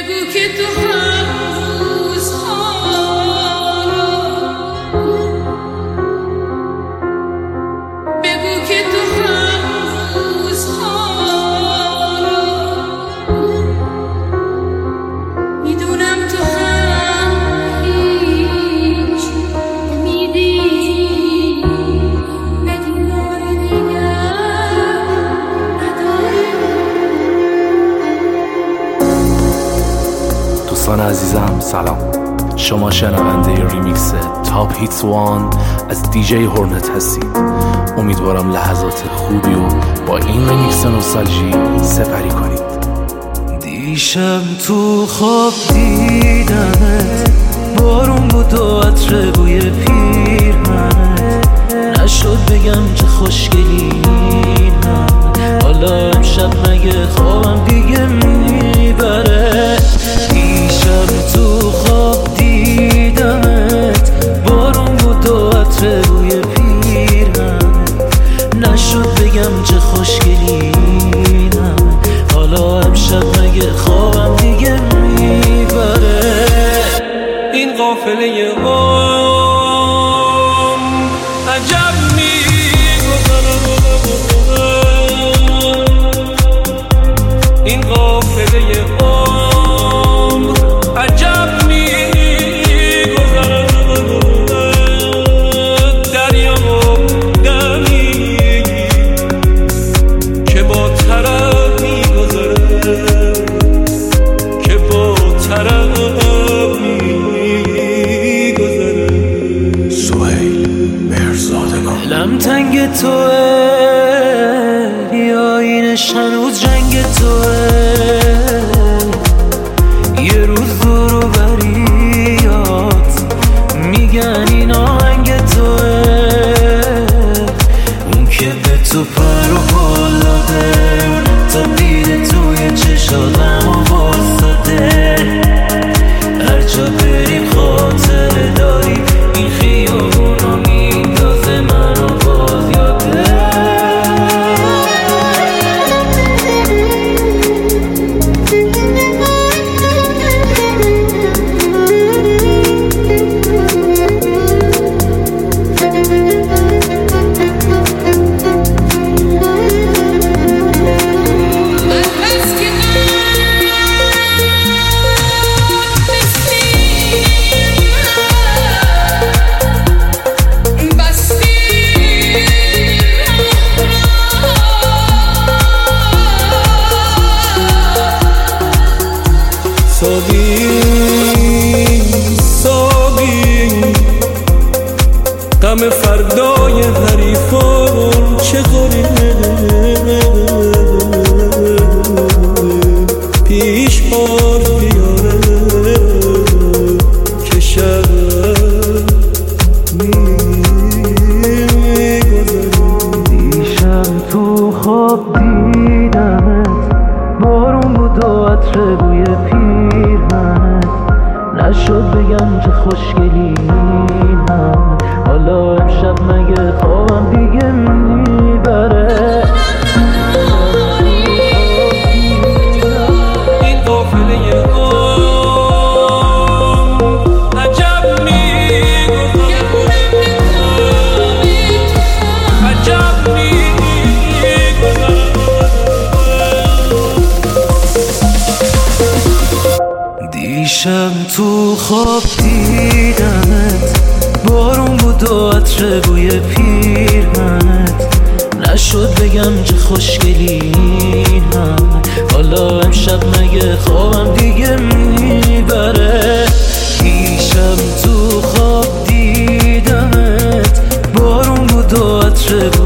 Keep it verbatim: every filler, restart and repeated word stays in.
بگو که تو هم روزها بگو که تو هم روزها میدونم تو هم هیچ امیدی به دیدار دیگر نداری. دوستان عزیزم سلام، شما شنونده ریمیکس تاپ هیتس وان از دیجی هورنت هستید. امیدوارم لحظات خوبی و با این ریمیکس نوستالژی سپری کنید. دیشب تو خواب دیدمت، بارون بود و عطر بوی پیرهنت، نشد بگم چه خوشگلی نه، حالا امشب مگه خوابم دیگه میبره. دیشب تو خواب دیدمت، بارون بود و عطر بوی پیرهنت، نشد بگم چه خوشگلی نه، حالا امشب مگه خوابم دیگه میبره. این قافله عمر عجب میگذره، این قافله عمر عجب میگذره، دریا و دمی که با طرف میگذره، که با طرف میگذره. سهیل مرزادگان. دلم تنگ توه یا اینش هنوز جنگ توه، یه روز دورو بریات میگن این آهنگ توه، اون که به تو پر و بال داده، تا دیده توی چشاتم و واسطه، هر جا بریم خاطره داری، این خیابون رو میندازه منو باز یاده. ساقی ساقی غم فردای حریفان چه غریبه، پیش بار بیاره که شب میگذره. دیشب تو خواب دیدمت، بارون بود و عطر بوی پیرهنت، نشد بگم چه خوشگلی نه، حالا امشب مگه خوابم دیگه میبره. این قافله عمر عجب میگذره، عجب میگذره. دیشب تو خواب دیدمت، بارون بود و عطر بوی پیرهنت، نشد بگم چه خوشگلی نه، حالا امشب مگه خوابم دیگه میبره. دیشب تو خواب دیدمت، بارون بود و عطر